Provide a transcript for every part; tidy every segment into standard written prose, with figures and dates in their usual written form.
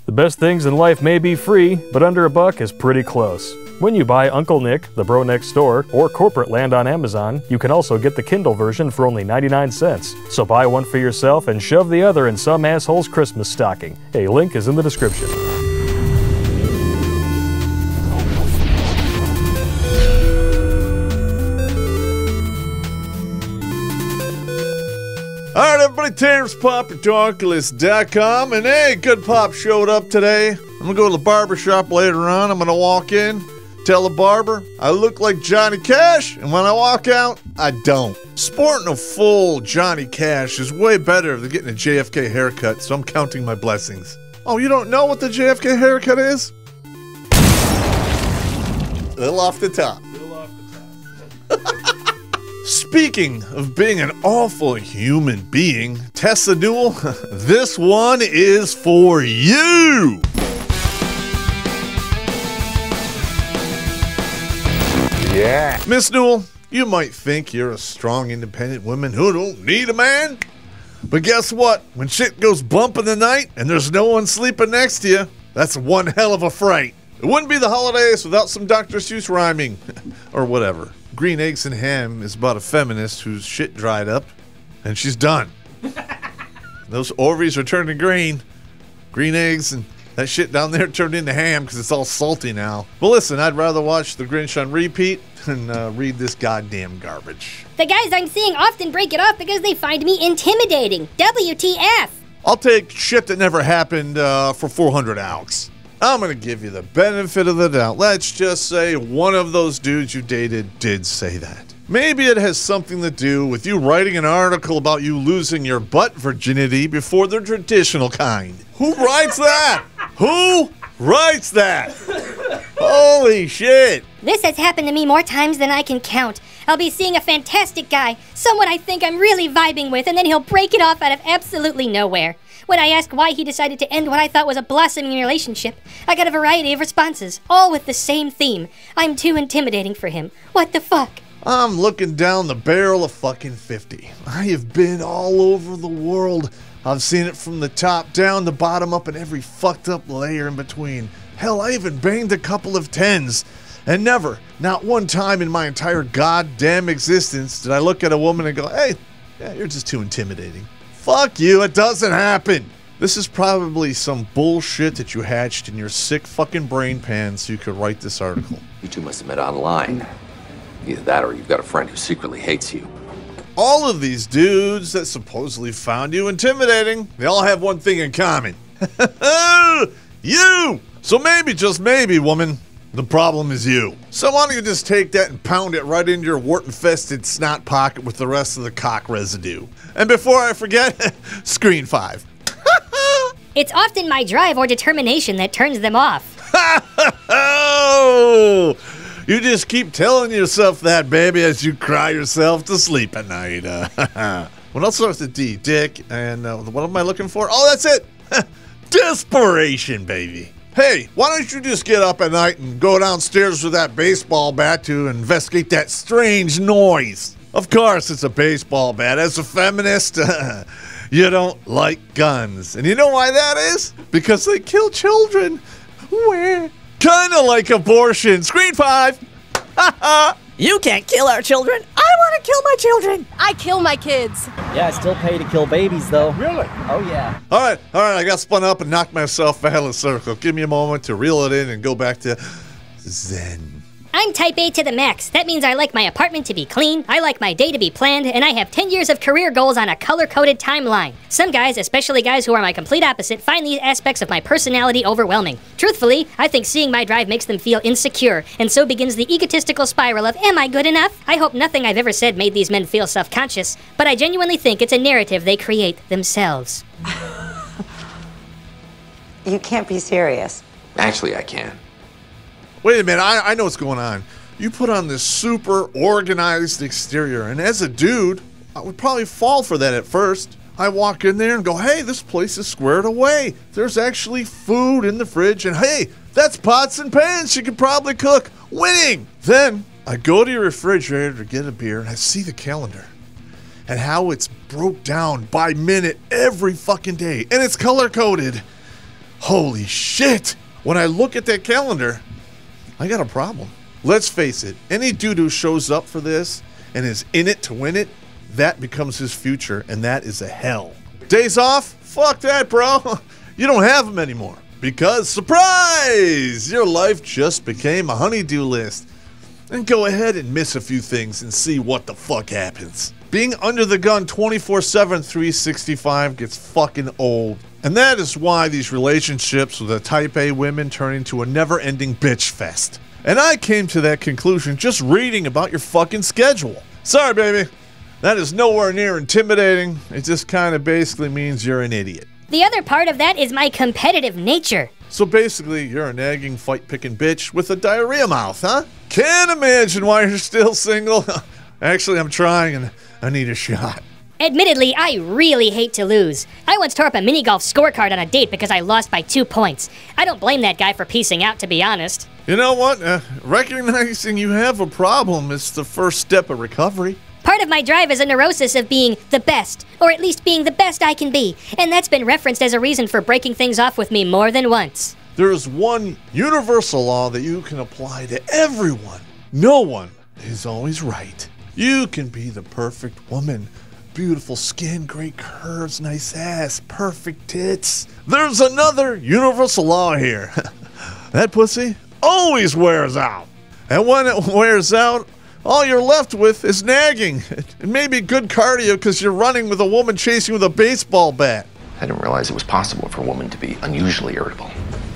The best things in life may be free, but under $1 is pretty close. When you buy Uncle Nick, the Bro Next Door, or Corporate Land on Amazon, you can also get the Kindle version for only 99 cents. So buy one for yourself and shove the other in some asshole's Christmas stocking. A link is in the description. Alright everybody, Terrence PopPartonculist.com, and hey, Good Pop showed up today. I'm gonna go to the barber shop later on. I'm gonna walk in, tell the barber I look like Johnny Cash, and when I walk out, I don't. Sporting a full Johnny Cash is way better than getting a JFK haircut, so I'm counting my blessings. Oh, you don't know what the JFK haircut is? A little off the top. Speaking of being an awful human being, Tessa Newell, this one is for you! Yeah. Miss Newell, you might think you're a strong, independent woman who don't need a man. But guess what? When shit goes bump in the night and there's no one sleeping next to you, that's one hell of a fright. It wouldn't be the holidays without some Dr. Seuss rhyming. Or whatever. Green Eggs and Ham is about a feminist whose shit dried up, and she's done. Those ovaries are turning green. Green eggs and that shit down there turned into ham because it's all salty now. But listen, I'd rather watch The Grinch on repeat than read this goddamn garbage. The guys I'm seeing often break it off because they find me intimidating. WTF? I'll take shit that never happened for 400 Alex. I'm gonna give you the benefit of the doubt. Let's just say one of those dudes you dated did say that. Maybe it has something to do with you writing an article about you losing your butt virginity before the traditional kind. Who writes that? Who writes that? Holy shit. This has happened to me more times than I can count. I'll be seeing a fantastic guy, someone I think I'm really vibing with, and then he'll break it off out of absolutely nowhere. When I ask why he decided to end what I thought was a blossoming relationship, I got a variety of responses, all with the same theme. I'm too intimidating for him. What the fuck? I'm looking down the barrel of fucking 50. I have been all over the world. I've seen it from the top down, the bottom up, and every fucked up layer in between. Hell, I even banged a couple of 10s. And never, not one time in my entire goddamn existence did I look at a woman and go, hey, yeah, you're just too intimidating. Fuck you, it doesn't happen. This is probably some bullshit that you hatched in your sick fucking brain pan so you could write this article. You two must have met online. Either that or you've got a friend who secretly hates you. All of these dudes that supposedly found you intimidating, they all have one thing in common. You! So maybe, just maybe, woman, the problem is you. So why don't you just take that and pound it right into your wart-infested snot pocket with the rest of the cock residue. And before I forget, screen 5. It's often my drive or determination that turns them off. Oh! You just keep telling yourself that, baby, as you cry yourself to sleep at night. What else starts with D? Dick, and what am I looking for? Oh, that's it! Desperation, baby. Hey, why don't you just get up at night and go downstairs with that baseball bat to investigate that strange noise? Of course, it's a baseball bat. As a feminist, you don't like guns. And you know why that is? Because they kill children. Where? Kinda like abortion. Screen 5. You can't kill our children. I want to kill my children. I kill my kids. Yeah, I still pay to kill babies, though. Really? Oh, yeah. All right, I got spun up and knocked myself out of the circle. Give me a moment to reel it in and go back to Zen. I'm type A to the max. That means I like my apartment to be clean, I like my day to be planned, and I have 10 years of career goals on a color-coded timeline. Some guys, especially guys who are my complete opposite, find these aspects of my personality overwhelming. Truthfully, I think seeing my drive makes them feel insecure, and so begins the egotistical spiral of, am I good enough? I hope nothing I've ever said made these men feel self-conscious, but I genuinely think it's a narrative they create themselves. You can't be serious. Actually, I can. Wait a minute, I know what's going on. You put on this super organized exterior, and as a dude, I would probably fall for that at first. I walk in there and go, hey, this place is squared away. There's actually food in the fridge, and hey, that's pots and pans she could probably cook. Winning! Then I go to your refrigerator to get a beer, and I see the calendar and how it's broke down by minute every fucking day, and it's color-coded. Holy shit! When I look at that calendar, I got a problem. Let's face it, any dude who shows up for this and is in it to win it, that becomes his future, and that is a hell. Days off? Fuck that, bro. You don't have them anymore. Because, surprise! Your life just became a honey-do list. And go ahead and miss a few things and see what the fuck happens. Being under the gun 24/7, 365 gets fucking old. And that is why these relationships with the type A women turn into a never-ending bitch fest. And I came to that conclusion just reading about your fucking schedule. Sorry, baby. That is nowhere near intimidating. It just kind of basically means you're an idiot. The other part of that is my competitive nature. So basically, you're a nagging, fight-picking bitch with a diarrhea mouth, huh? Can't imagine why you're still single. Actually, I'm trying and I need a shot. Admittedly, I really hate to lose. I once tore up a mini golf scorecard on a date because I lost by 2 points. I don't blame that guy for piecing out, to be honest. You know what? Recognizing you have a problem is the first step of recovery. Part of my drive is a neurosis of being the best, or at least being the best I can be, and that's been referenced as a reason for breaking things off with me more than once. There is one universal law that you can apply to everyone. No one is always right. You can be the perfect woman. Beautiful skin, great curves, nice ass, perfect tits. There's another universal law here. That pussy always wears out. And when it wears out, all you're left with is nagging. It may be good cardio because you're running with a woman chasing with a baseball bat. I didn't realize it was possible for a woman to be unusually irritable.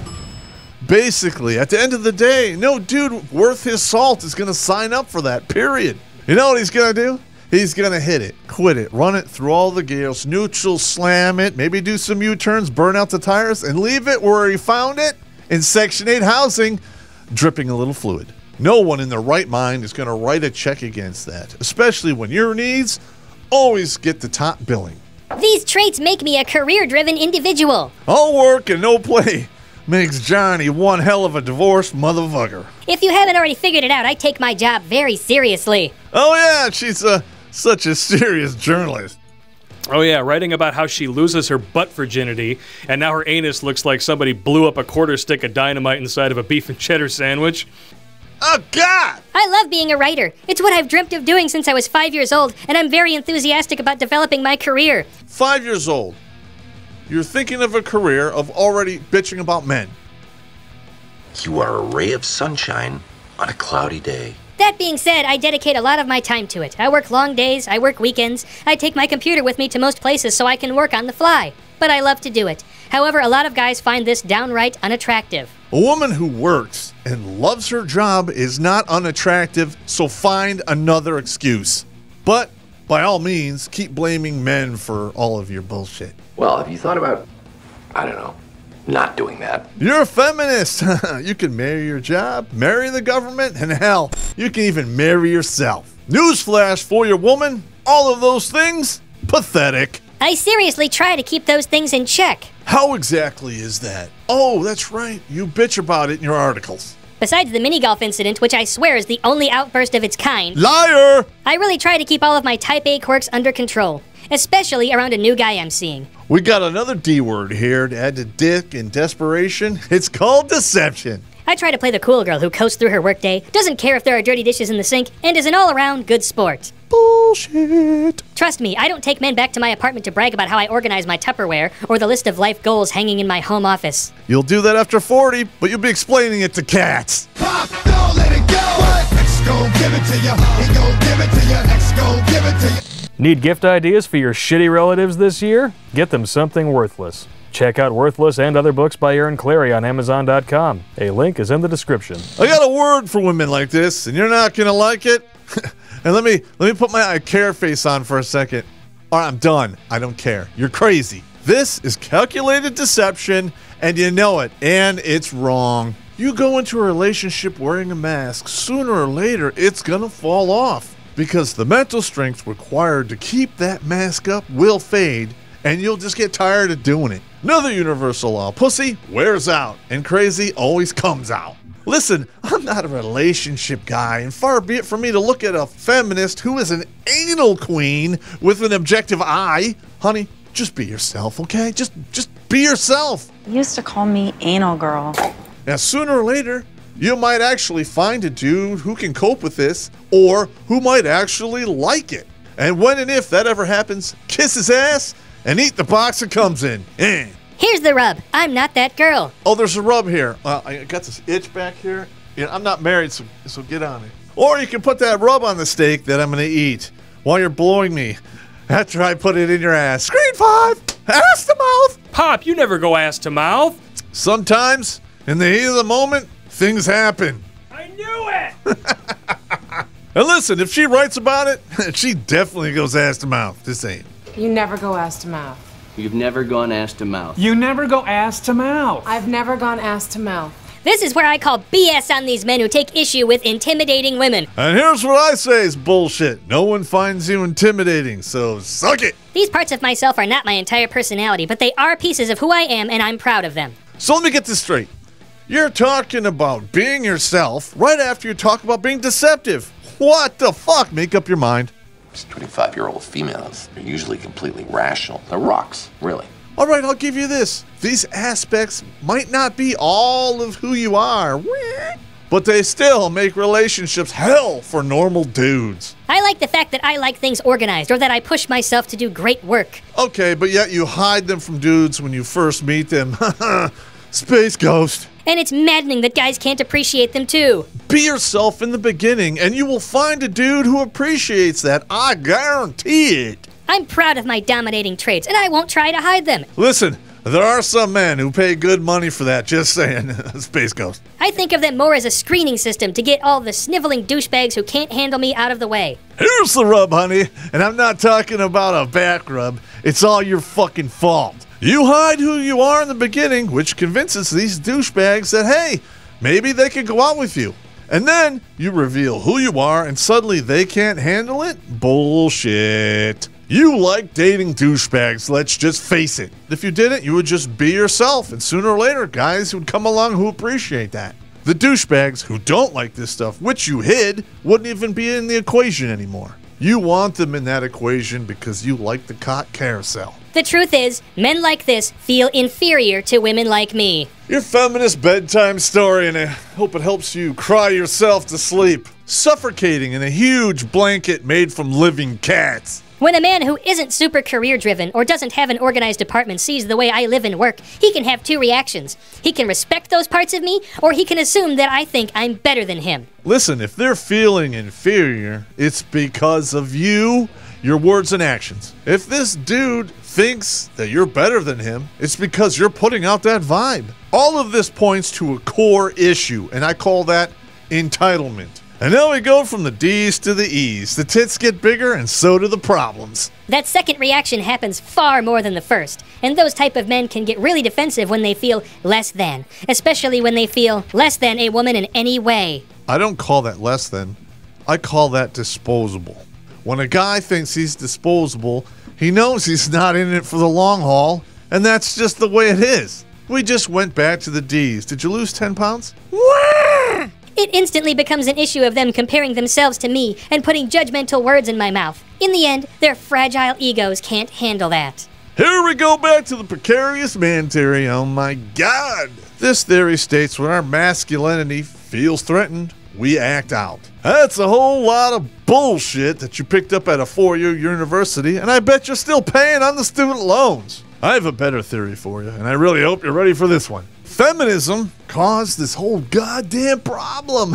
Basically, at the end of the day, no dude worth his salt is going to sign up for that, period. You know what he's going to do? He's going to hit it, quit it, run it through all the gears, neutral, slam it, maybe do some U-turns, burn out the tires, and leave it where he found it, in Section 8 housing, dripping a little fluid. No one in their right mind is going to write a check against that, especially when your needs always get the top billing. These traits make me a career-driven individual. All work and no play makes Johnny one hell of a divorced motherfucker. If you haven't already figured it out, I take my job very seriously. Oh yeah, she's such a serious journalist. Oh yeah, writing about how she loses her butt virginity, and now her anus looks like somebody blew up a quarter stick of dynamite inside of a beef and cheddar sandwich. Oh, God! I love being a writer. It's what I've dreamt of doing since I was 5 years old, and I'm very enthusiastic about developing my career. 5 years old. You're thinking of a career of already bitching about men. You are a ray of sunshine on a cloudy day. That being said, I dedicate a lot of my time to it. I work long days, I work weekends, I take my computer with me to most places so I can work on the fly. But I love to do it. However, a lot of guys find this downright unattractive. A woman who works and loves her job is not unattractive, so find another excuse. But, by all means, keep blaming men for all of your bullshit. Well, have you thought about, I don't know, not doing that? You're a feminist. You can marry your job, marry the government, and hell, you can even marry yourself. Newsflash for your woman, all of those things, pathetic. I seriously try to keep those things in check. How exactly is that? Oh, that's right. You bitch about it in your articles. Besides the mini-golf incident, which I swear is the only outburst of its kind, Liar! I really try to keep all of my type A quirks under control, especially around a new guy I'm seeing. We got another D word here to add to dick and desperation. It's called deception. I try to play the cool girl who coasts through her workday, doesn't care if there are dirty dishes in the sink, and is an all-around good sport. Bullshit. Trust me, I don't take men back to my apartment to brag about how I organize my Tupperware or the list of life goals hanging in my home office. You'll do that after 40, but you'll be explaining it to cats. Pop, don't let it go. What? X gon' give it to you. He gon' give it to you. X gon' give it to you. Need gift ideas for your shitty relatives this year? Get them something worthless. Check out Worthless and other books by Aaron Clary on Amazon.com. A link is in the description. I got a word for women like this, and you're not gonna like it. And let me put my I care face on for a second. All right, I'm done. I don't care. You're crazy. This is calculated deception, and you know it, and it's wrong. You go into a relationship wearing a mask, sooner or later, it's gonna fall off. Because the mental strength required to keep that mask up will fade, and you'll just get tired of doing it. Another universal law, pussy wears out, and crazy always comes out. Listen, I'm not a relationship guy, and far be it from me to look at a feminist who is an anal queen with an objective eye. Honey, just be yourself, okay? Just be yourself. You used to call me anal girl. Now, sooner or later, you might actually find a dude who can cope with this or who might actually like it. And when and if that ever happens, kiss his ass and eat the box it comes in. Here's the rub. I'm not that girl. Oh, there's a rub here. I got this itch back here. I'm not married, so get on it. Or you can put that rub on the steak that I'm going to eat while you're blowing me after I put it in your ass. Screen 5, ass to mouth. Pop, you never go ass to mouth. Sometimes, in the heat of the moment, things happen. I knew it! And listen, if she writes about it, she definitely goes ass to mouth. Just saying. You never go ass to mouth. You've never gone ass to mouth. You never go ass to mouth. I've never gone ass to mouth. This is where I call BS on these men who take issue with intimidating women. And here's what I say is bullshit. No one finds you intimidating, so suck it. These parts of myself are not my entire personality, but they are pieces of who I am, and I'm proud of them. So let me get this straight. You're talking about being yourself right after you talk about being deceptive. What the fuck? Make up your mind. These 25-year-old females are usually completely rational. They're rocks, really. All right, I'll give you this. These aspects might not be all of who you are, but they still make relationships hell for normal dudes. I like the fact that I like things organized, or that I push myself to do great work. Okay, but yet you hide them from dudes when you first meet them. Space Ghost. And it's maddening that guys can't appreciate them too. Be yourself in the beginning, and you will find a dude who appreciates that. I guarantee it. I'm proud of my dominating traits, and I won't try to hide them. Listen, there are some men who pay good money for that, just saying. Space Ghost. I think of them more as a screening system to get all the sniveling douchebags who can't handle me out of the way. Here's the rub, honey, and I'm not talking about a back rub. It's all your fucking fault. You hide who you are in the beginning, which convinces these douchebags that, hey, maybe they could go out with you. And then you reveal who you are, and suddenly they can't handle it? Bullshit. You like dating douchebags, let's just face it. If you didn't, you would just be yourself, and sooner or later, guys would come along who appreciate that. The douchebags who don't like this stuff, which you hid, wouldn't even be in the equation anymore. You want them in that equation because you like the cock carousel. The truth is, men like this feel inferior to women like me. Your feminist bedtime story, and I hope it helps you cry yourself to sleep, suffocating in a huge blanket made from living cats. When a man who isn't super career-driven or doesn't have an organized department sees the way I live and work, he can have two reactions. He can respect those parts of me, or he can assume that I think I'm better than him. Listen, if they're feeling inferior, it's because of you, your words and actions. If this dude thinks that you're better than him, it's because you're putting out that vibe. All of this points to a core issue, and I call that entitlement. And now we go from the D's to the E's. The tits get bigger, and so do the problems. That second reaction happens far more than the first, and those type of men can get really defensive when they feel less than, especially when they feel less than a woman in any way. I don't call that less than. I call that disposable. When a guy thinks he's disposable, he knows he's not in it for the long haul, and that's just the way it is. We just went back to the D's. Did you lose 10 pounds? It instantly becomes an issue of them comparing themselves to me and putting judgmental words in my mouth. In the end, their fragile egos can't handle that. Here we go back to the precarious man theory. Oh my God. This theory states when our masculinity feels threatened, we act out. That's a whole lot of bullshit that you picked up at a four-year university, and I bet you're still paying on the student loans. I have a better theory for you, and I really hope you're ready for this one. Feminism caused this whole goddamn problem.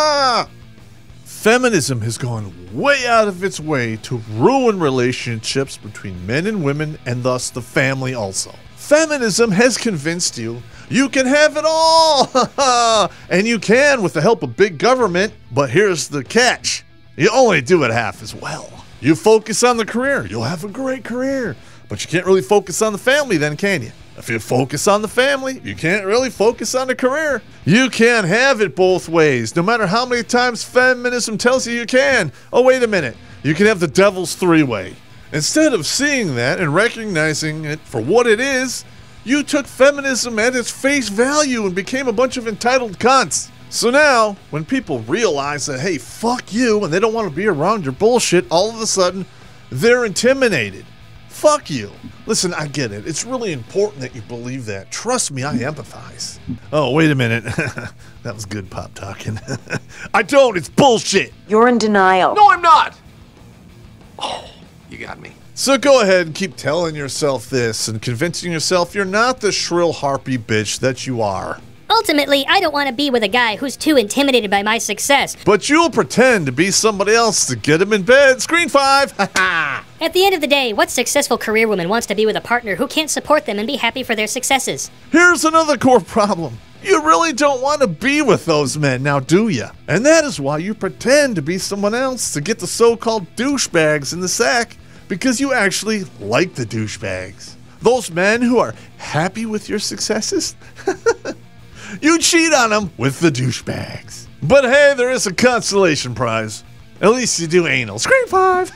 Feminism has gone way out of its way to ruin relationships between men and women, and thus the family also. Feminism has convinced you you can have it all, and you can with the help of big government, but here's the catch. You only do it half as well. You focus on the career, you'll have a great career, but you can't really focus on the family then, can you? If you focus on the family, you can't really focus on the career. You can't have it both ways, no matter how many times feminism tells you can. Oh, wait a minute. You can have the devil's three-way. Instead of seeing that and recognizing it for what it is, you took feminism at its face value and became a bunch of entitled cunts. So now, when people realize that, hey, fuck you, and they don't want to be around your bullshit, all of a sudden, they're intimidated. Fuck you. Listen, I get it. It's really important that you believe that. Trust me, I empathize. Oh, wait a minute. That was good pop talking. I don't. It's bullshit. You're in denial. No, I'm not. Oh, you got me. So go ahead and keep telling yourself this and convincing yourself you're not the shrill harpy bitch that you are. Ultimately, I don't want to be with a guy who's too intimidated by my success. But you'll pretend to be somebody else to get him in bed. Screen 5. At the end of the day, what successful career woman wants to be with a partner who can't support them and be happy for their successes? Here's another core problem. You really don't want to be with those men, now do ya? And that is why you pretend to be someone else to get the so-called douchebags in the sack, because you actually like the douchebags. Those men who are happy with your successes? You cheat on them with the douchebags. But hey, there is a consolation prize. At least you do anal. Screen 5.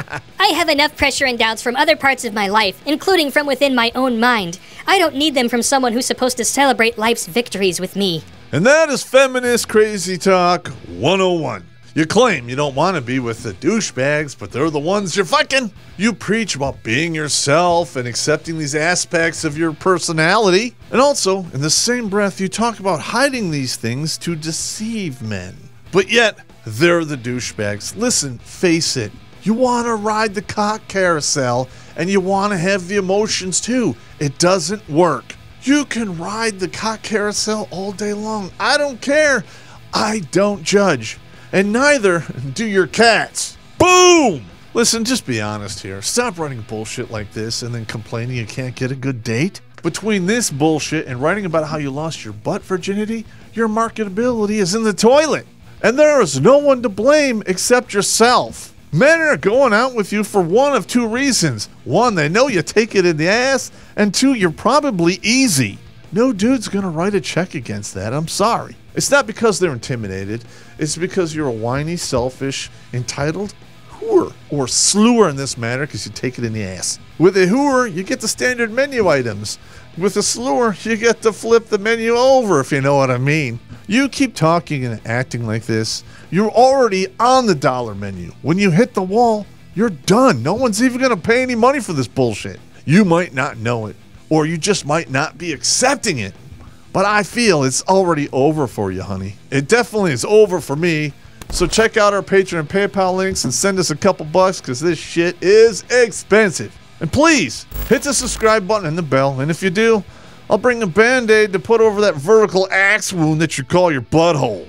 I have enough pressure and doubts from other parts of my life, including from within my own mind. I don't need them from someone who's supposed to celebrate life's victories with me. And that is Feminist Crazy Talk 101. You claim you don't want to be with the douchebags, but they're the ones you're fucking. You preach about being yourself and accepting these aspects of your personality. And also, in the same breath, you talk about hiding these things to deceive men. But yet, they're the douchebags. Listen, face it. You want to ride the cock carousel, and you want to have the emotions too. It doesn't work. You can ride the cock carousel all day long. I don't care. I don't judge. And neither do your cats. Boom! Listen, just be honest here. Stop writing bullshit like this and then complaining you can't get a good date. Between this bullshit and writing about how you lost your butt virginity, your marketability is in the toilet. And there is no one to blame except yourself. Men are going out with you for one of two reasons. One, they know you take it in the ass. And two, you're probably easy. No dude's gonna write a check against that. I'm sorry. It's not because they're intimidated. It's because you're a whiny, selfish, entitled whore. Or slewer in this matter, because you take it in the ass. With a whore, you get the standard menu items. With a slewer, you get to flip the menu over, if you know what I mean. You keep talking and acting like this, you're already on the dollar menu. When you hit the wall, you're done. No one's even going to pay any money for this bullshit. You might not know it, or you just might not be accepting it. But I feel it's already over for you, honey. It definitely is over for me. So check out our Patreon and PayPal links and send us a couple bucks, because this shit is expensive. And please, hit the subscribe button and the bell. And if you do, I'll bring a Band-Aid to put over that vertical axe wound that you call your butthole.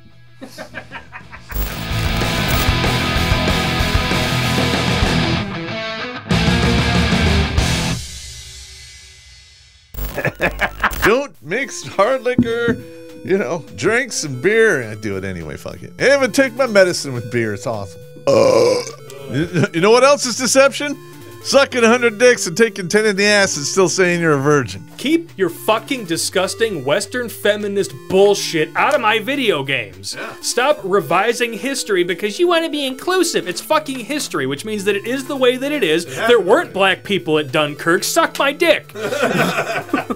Don't mix hard liquor, drinks and beer. I do it anyway, fuck it. I even take my medicine with beer. It's awesome. You know what else is deception? Sucking 100 dicks and taking 10 in the ass and still saying you're a virgin. Keep your fucking disgusting Western feminist bullshit out of my video games. Yeah. Stop revising history because you want to be inclusive. It's fucking history, which means that it is the way that it is. Yeah. There weren't black people at Dunkirk. Suck my dick.